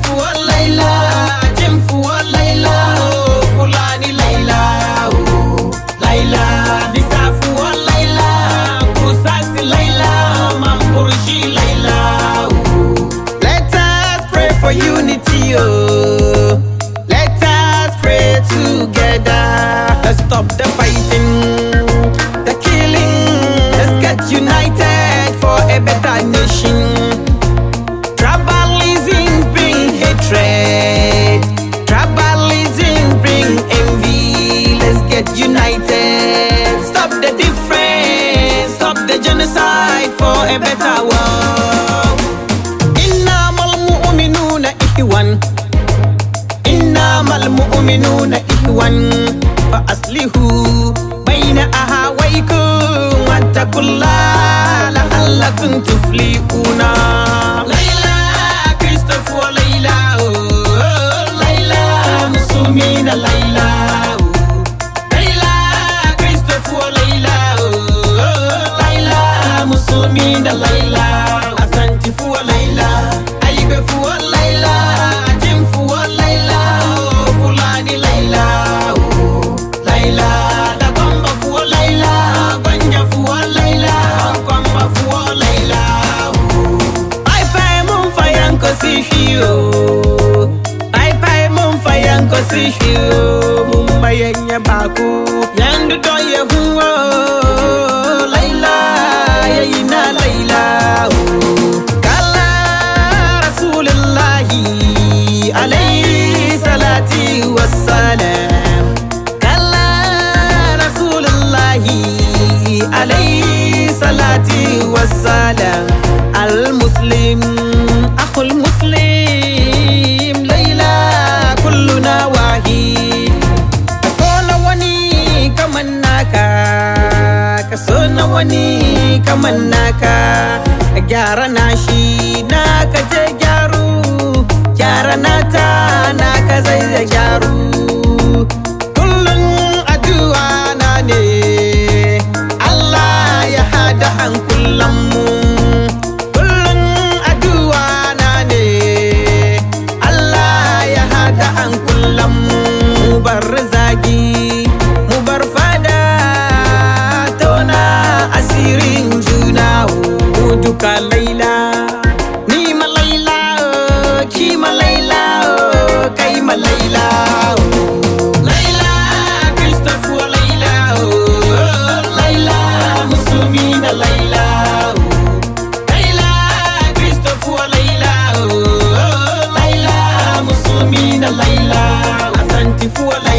fuwa Laila, Jim fuwa Laila, Fulani Laila, Laila, Nisa fuwa Laila, Kusasi Laila, Mamburshi Laila. Let us pray for unity, oh. Let us pray together. Let's stop the fighting, the killing. Let's get united for a better nation. Tribalism bring hatred. Tribalism bring envy. Let's get united. Stop the difference. Stop the genocide for a better world. Innamal mu'minuna ikhwan. Innamal mu'minuna ikhwan. Fa aslihu baina ahawaykum wattaqullaha la'allakum tuflihuna. Laila, Christopher Laila, Laila, Musumina Laila, Laila, Christopher Laila, Laila, Musumina Laila, Asanti fuwa Laila, Aibe fuwa Laila, Jim fuwa Laila, Fulani Laila, Laila, Dagomba fuwa Laila, Banja fuwa Laila, Kwamba fuwa Laila. Pai pai mun fayan ko sifio, pai pai mun fayan ko sifio, mun bayanya baku, yandu doye huwa, Laila, yayina Laila. Kala Rasulullahi, alayhi salati wassalam. Kala Rasulullahi, alayhi salati wassalam. Al-Muslim, Akhul Muslim, Laila, kulluna wahid. Kasona wani kaman naka, kasona wani kaman naka. Gyara nashi naka je gyaru, gyara nata naka zai da gyaru. Kullun addu'a na ne, Allah ya hada hankulan mu. Kullun addu'a na ne, Allah ya hada hankulan mu. Mu bar zagi, mu bar fada, tona asirin juna. Duka Laila, ni ma Laila, ki ma Laila, kai ma Laila. Laila, Christopher Laila, Laila, Musumina Laila, Laila, Christopher Laila, Laila, Musumina Laila, Asanti fuwa Laila.